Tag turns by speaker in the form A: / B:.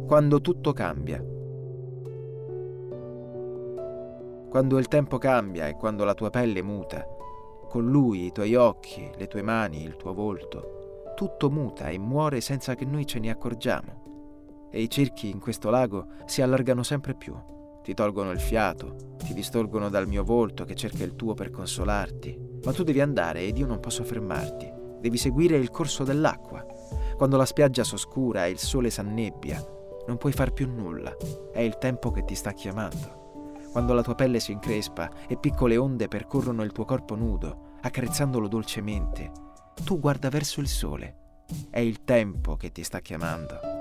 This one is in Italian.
A: quando tutto cambia. Quando il tempo cambia e quando la tua pelle muta, con lui i tuoi occhi, le tue mani, il tuo volto, tutto muta e muore senza che noi ce ne accorgiamo. E i cerchi in questo lago si allargano sempre più, ti tolgono il fiato, ti distolgono dal mio volto che cerca il tuo per consolarti. Ma tu devi andare ed io non posso fermarti, devi seguire il corso dell'acqua. Quando la spiaggia s'oscura e il sole s'annebbia, non puoi far più nulla, è il tempo che ti sta chiamando. Quando la tua pelle si increspa e piccole onde percorrono il tuo corpo nudo, accarezzandolo dolcemente, tu guarda verso il sole. È il tempo che ti sta chiamando.